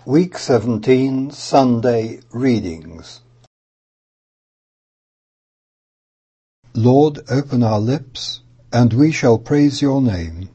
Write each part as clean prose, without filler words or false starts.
Week 17, Sunday Readings. Lord, open our lips, and we shall praise your name.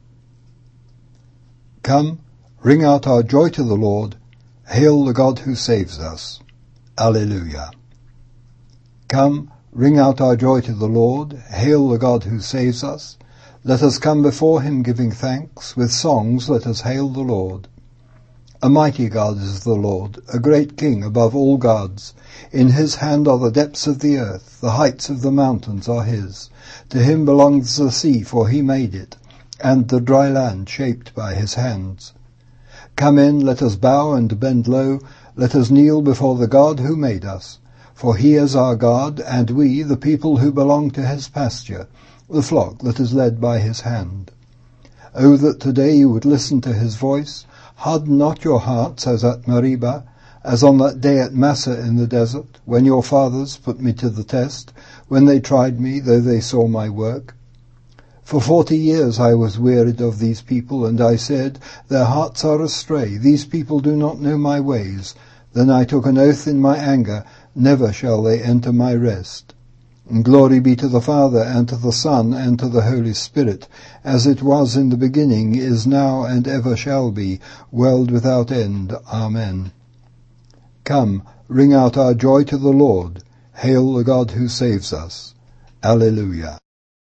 Come, ring out our joy to the Lord, hail the God who saves us. Alleluia. Come, ring out our joy to the Lord, hail the God who saves us. Let us come before him giving thanks, with songs let us hail the Lord. A mighty God is the Lord, a great King above all gods. In his hand are the depths of the earth, the heights of the mountains are his. To him belongs the sea, for he made it, and the dry land shaped by his hands. Come in, let us bow and bend low, let us kneel before the God who made us. For he is our God, and we, the people who belong to his pasture, the flock that is led by his hand. O that today you would listen to his voice. Harden not your hearts as at Meribah, as on that day at Massah in the desert, when your fathers put me to the test, when they tried me, though they saw my work. For 40 years I was wearied of these people, and I said, their hearts are astray, these people do not know my ways. Then I took an oath in my anger, never shall they enter my rest. And glory be to the Father, and to the Son, and to the Holy Spirit, as it was in the beginning, is now, and ever shall be, world without end. Amen. Come, ring out our joy to the Lord. Hail the God who saves us. Alleluia.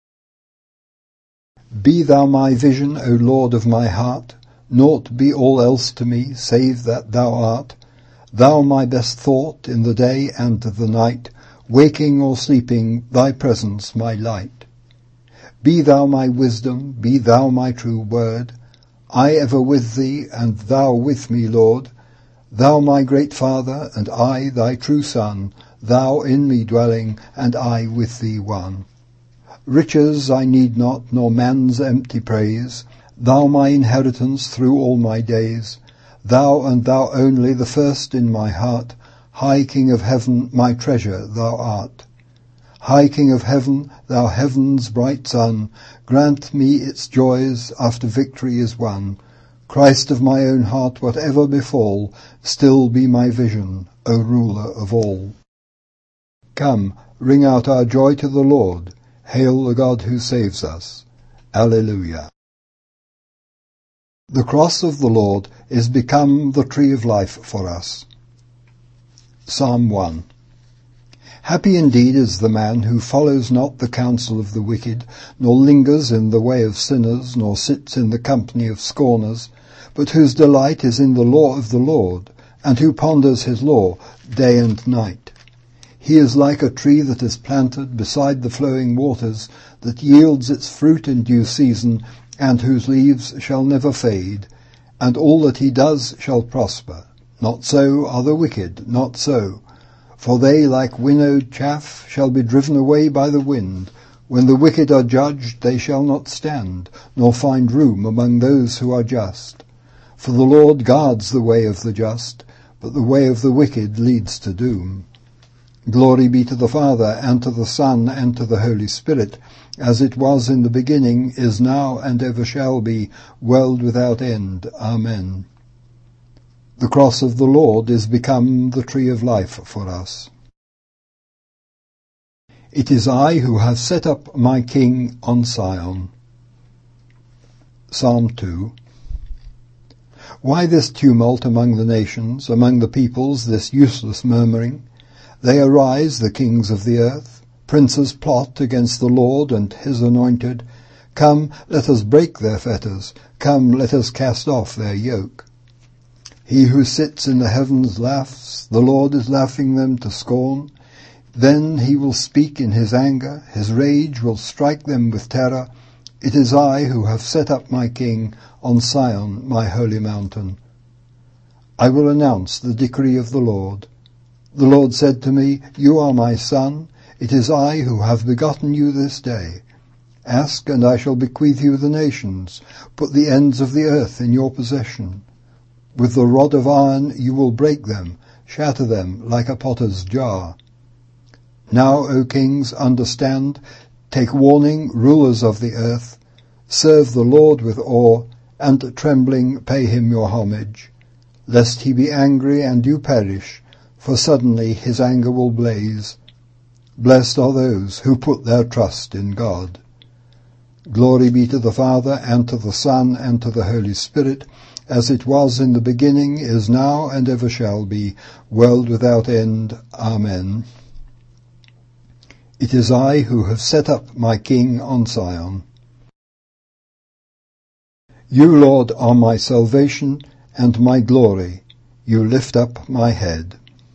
Be thou my vision, O Lord of my heart. Naught be all else to me, save that thou art. Thou my best thought in the day and the night, waking or sleeping, thy presence my light. Be thou my wisdom, be thou my true word, I ever with thee, and thou with me, Lord. Thou my great Father, and I thy true Son, thou in me dwelling, and I with thee one. Riches I need not, nor man's empty praise, thou my inheritance through all my days. Thou and thou only, the first in my heart, High King of heaven, my treasure thou art. High King of heaven, thou heaven's bright sun, grant me its joys after victory is won. Christ of my own heart, whatever befall, still be my vision, O ruler of all. Come, ring out our joy to the Lord, hail the God who saves us. Alleluia. The cross of the Lord is become the tree of life for us. Psalm 1. Happy indeed is the man who follows not the counsel of the wicked, nor lingers in the way of sinners, nor sits in the company of scorners, but whose delight is in the law of the Lord, and who ponders his law day and night. He is like a tree that is planted beside the flowing waters, that yields its fruit in due season, and whose leaves shall never fade, and all that he does shall prosper. Not so are the wicked, not so. For they, like winnowed chaff, shall be driven away by the wind. When the wicked are judged, they shall not stand, nor find room among those who are just. For the Lord guards the way of the just, but the way of the wicked leads to doom. Glory be to the Father, and to the Son, and to the Holy Spirit, as it was in the beginning, is now, and ever shall be, world without end. Amen. The cross of the Lord is become the tree of life for us. It is I who have set up my King on Sion. Psalm 2. Why this tumult among the nations, among the peoples, this useless murmuring? They arise, the kings of the earth. Princes plot against the Lord and his anointed. Come, let us break their fetters. Come, let us cast off their yoke. He who sits in the heavens laughs, the Lord is laughing them to scorn. Then he will speak in his anger, his rage will strike them with terror. It is I who have set up my King on Sion, my holy mountain. I will announce the decree of the Lord. The Lord said to me, You are my son, it is I who have begotten you this day. Ask, and I shall bequeath you the nations, put the ends of the earth in your possession. With the rod of iron you will break them, shatter them like a potter's jar. Now, O kings, understand, take warning, rulers of the earth. Serve the Lord with awe, and trembling pay him your homage. lest he be angry and you perish, for suddenly his anger will blaze. Blessed are those who put their trust in God. Glory be to the Father, and to the Son, and to the Holy Spirit, as it was in the beginning, is now, and ever shall be, world without end. Amen. It is I who have set up my King on Zion. You, Lord, are my salvation and my glory. You lift up my head.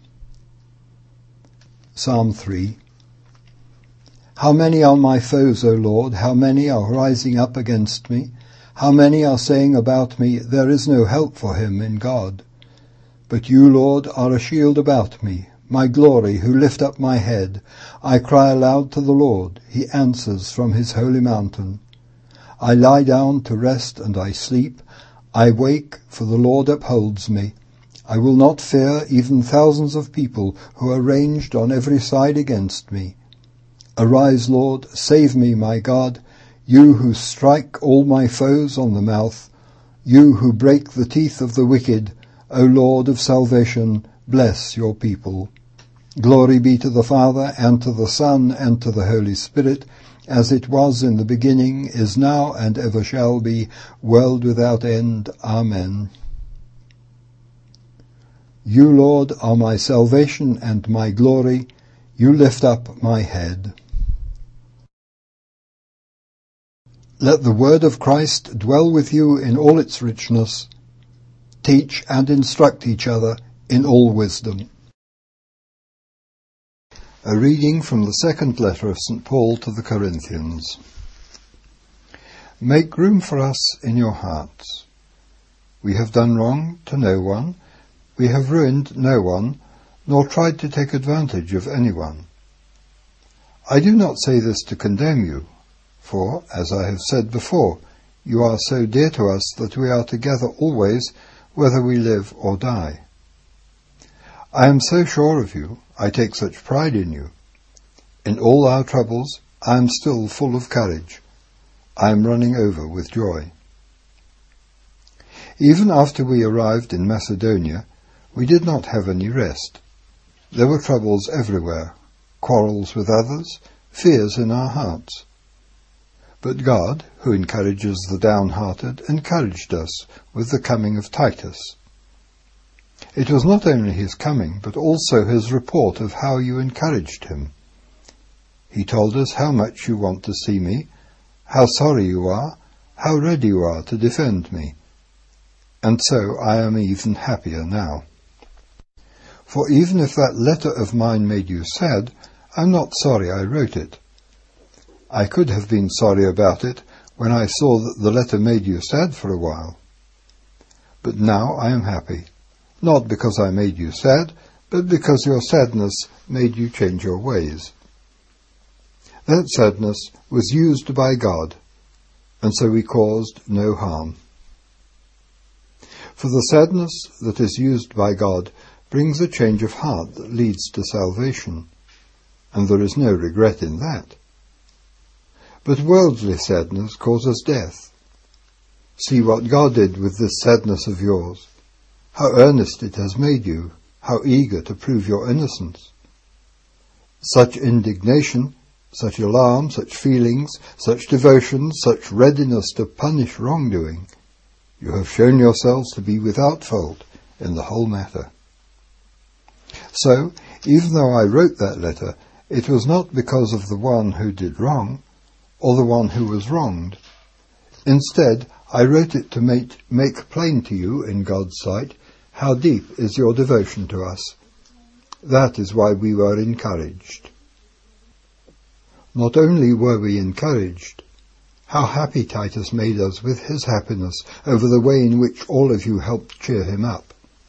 Psalm 3. How many are my foes, O Lord? How many are rising up against me? How many are saying about me, there is no help for him in God? But you, Lord, are a shield about me, my glory, who lift up my head. I cry aloud to the Lord. He answers from his holy mountain. I lie down to rest and I sleep. I wake, for the Lord upholds me. I will not fear even thousands of people who are ranged on every side against me. Arise, Lord, save me, my God, you who strike all my foes on the mouth, you who break the teeth of the wicked. O Lord of salvation, bless your people. Glory be to the Father, and to the Son, and to the Holy Spirit, as it was in the beginning, is now, and ever shall be, world without end. Amen. You, Lord, are my salvation and my glory. You lift up my head. Let the word of Christ dwell with you in all its richness. Teach and instruct each other in all wisdom. A reading from the second letter of St. Paul to the Corinthians. Make room for us in your hearts. We have done wrong to no one. We have ruined no one, nor tried to take advantage of anyone. I do not say this to condemn you, for, as I have said before, you are so dear to us that we are together always, whether we live or die. I am so sure of you, I take such pride in you. In all our troubles, I am still full of courage. I am running over with joy. Even after we arrived in Macedonia, we did not have any rest. There were troubles everywhere, quarrels with others, fears in our hearts. But God, who encourages the downhearted, encouraged us with the coming of Titus. It was not only his coming, but also his report of how you encouraged him. He told us how much you want to see me, how sorry you are, how ready you are to defend me. And so I am even happier now. For even if that letter of mine made you sad, I'm not sorry I wrote it. I could have been sorry about it when I saw that the letter made you sad for a while. But now I am happy, not because I made you sad, but because your sadness made you change your ways. That sadness was used by God, and so we caused no harm. For the sadness that is used by God brings a change of heart that leads to salvation, and there is no regret in that. But worldly sadness causes death. See what God did with this sadness of yours, how earnest it has made you, how eager to prove your innocence. Such indignation, such alarm, such feelings, such devotion, such readiness to punish wrongdoing, you have shown yourselves to be without fault in the whole matter. So, even though I wrote that letter, it was not because of the one who did wrong, or the one who was wronged. Instead, I wrote it to make plain to you in God's sight how deep is your devotion to us. That is why we were encouraged. Not only were we encouraged, how happy Titus made us with his happiness over the way in which all of you helped cheer him up.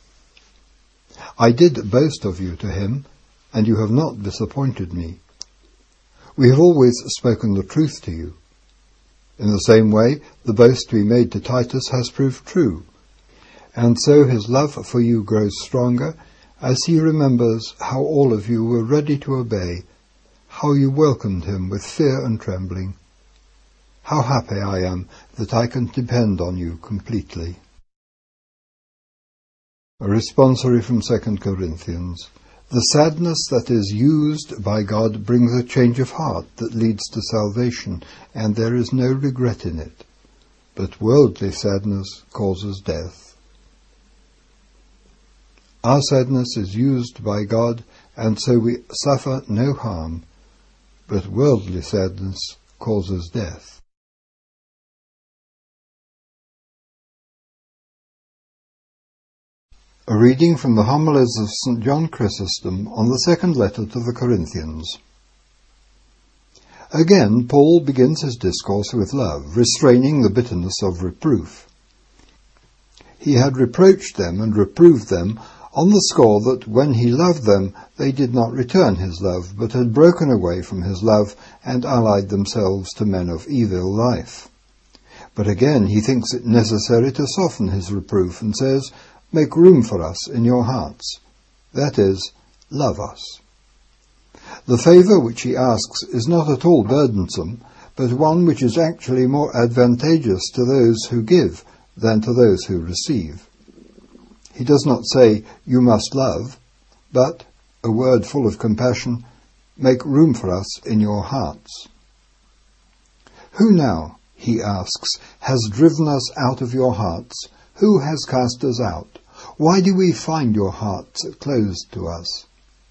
I did boast of you to him, and you have not disappointed me. We have always spoken the truth to you. In the same way, the boast we made to Titus has proved true, and so his love for you grows stronger as he remembers how all of you were ready to obey, how you welcomed him with fear and trembling. How happy I am that I can depend on you completely. A responsory from 2 Corinthians. The sadness that is used by God brings a change of heart that leads to salvation, and there is no regret in it. But worldly sadness causes death. Our sadness is used by God, and so we suffer no harm, but worldly sadness causes death. A reading from the Homilies of St. John Chrysostom on the second letter to the Corinthians. Again, Paul begins his discourse with love, restraining the bitterness of reproof. He had reproached them and reproved them on the score that when he loved them, they did not return his love, but had broken away from his love and allied themselves to men of evil life. But again, he thinks it necessary to soften his reproof and says, "Make room for us in your hearts." That is, love us. The favour which he asks is not at all burdensome, but one which is actually more advantageous to those who give than to those who receive. He does not say, "You must love," but, a word full of compassion, "Make room for us in your hearts." Who now, he asks, has driven us out of your hearts? Who has cast us out? Why do we find your hearts closed to us?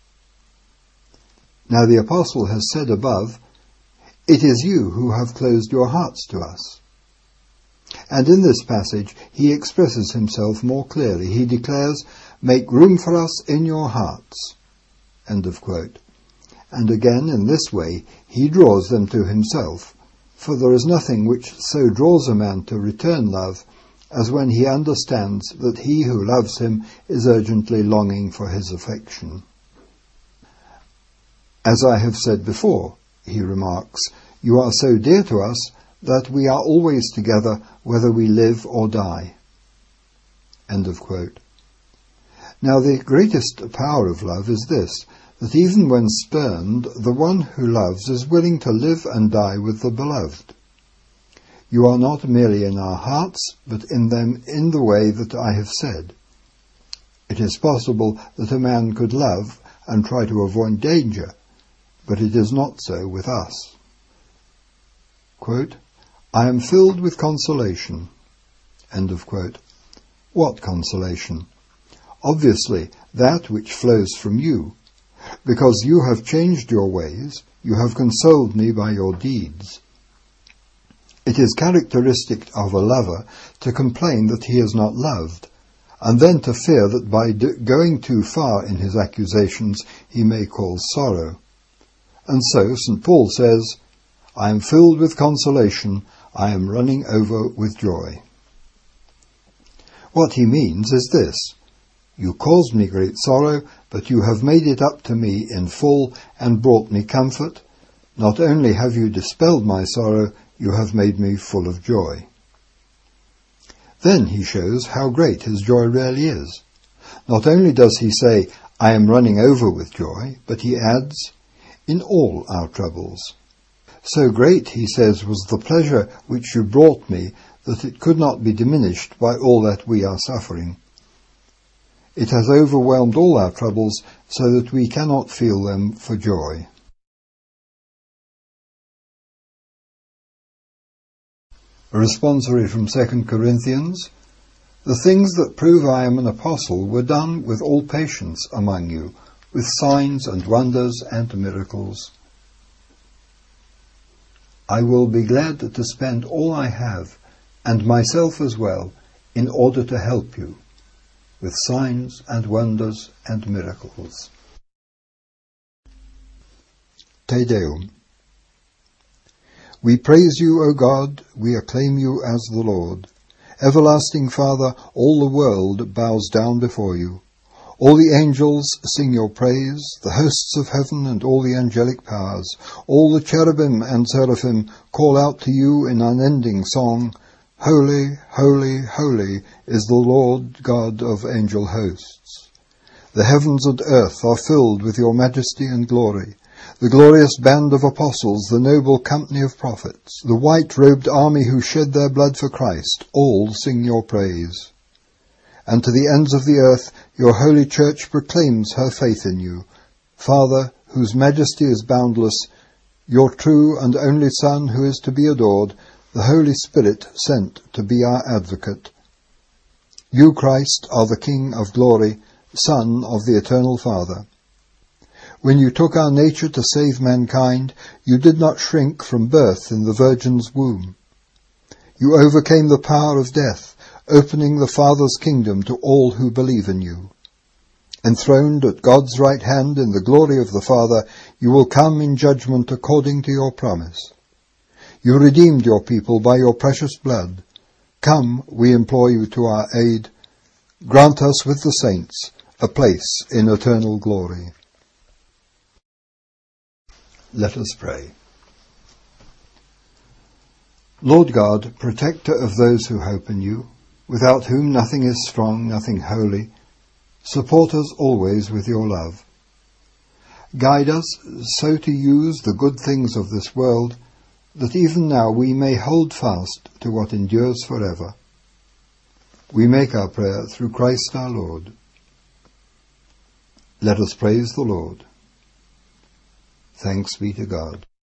Now the apostle has said above, "It is you who have closed your hearts to us." And in this passage he expresses himself more clearly. He declares, "Make room for us in your hearts." End of quote. And again in this way he draws them to himself, for there is nothing which so draws a man to return love as when he understands that he who loves him is urgently longing for his affection. "As I have said before," he remarks, "you are so dear to us that we are always together whether we live or die." End of quote. Now the greatest power of love is this, that even when spurned, the one who loves is willing to live and die with the beloved. You are not merely in our hearts, but in them in the way that I have said. It is possible that a man could love and try to avoid danger, but it is not so with us. Quote, "I am filled with consolation." End of quote. What consolation? Obviously, that which flows from you. Because you have changed your ways, you have consoled me by your deeds. It is characteristic of a lover to complain that he is not loved, and then to fear that by going too far in his accusations he may cause sorrow. And so St. Paul says, "I am filled with consolation, I am running over with joy." What he means is this: you caused me great sorrow, but you have made it up to me in full and brought me comfort. Not only have you dispelled my sorrow, you have made me full of joy. Then he shows how great his joy really is. Not only does he say, "I am running over with joy," but he adds, "in all our troubles." So great, he says, was the pleasure which you brought me that it could not be diminished by all that we are suffering. It has overwhelmed all our troubles so that we cannot feel them for joy. A responsory from 2 Corinthians. The things that prove I am an apostle were done with all patience among you, with signs and wonders and miracles. I will be glad to spend all I have, and myself as well, in order to help you, with signs and wonders and miracles. Te Deum. We praise you, O God, we acclaim you as the Lord. Everlasting Father, all the world bows down before you. All the angels sing your praise, the hosts of heaven and all the angelic powers. All the cherubim and seraphim call out to you in unending song, Holy, holy, holy is the Lord God of angel hosts. The heavens and earth are filled with your majesty and glory. The glorious band of apostles, the noble company of prophets, the white-robed army who shed their blood for Christ, all sing your praise. and to the ends of the earth your holy church proclaims her faith in you. Father, whose majesty is boundless, your true and only Son, who is to be adored, the Holy Spirit sent to be our advocate. You, Christ, are the King of glory, Son of the eternal Father. When you took our nature to save mankind, you did not shrink from birth in the Virgin's womb. You overcame the power of death, opening the Father's kingdom to all who believe in you. Enthroned at God's right hand in the glory of the Father, you will come in judgment according to your promise. You redeemed your people by your precious blood. Come, we implore you to our aid. Grant us with the saints a place in eternal glory. Let us pray. Lord God, protector of those who hope in you, without whom nothing is strong, nothing holy, support us always with your love. Guide us so to use the good things of this world, that even now we may hold fast to what endures forever. We make our prayer through Christ our Lord. Let us praise the Lord. Thanks be to God.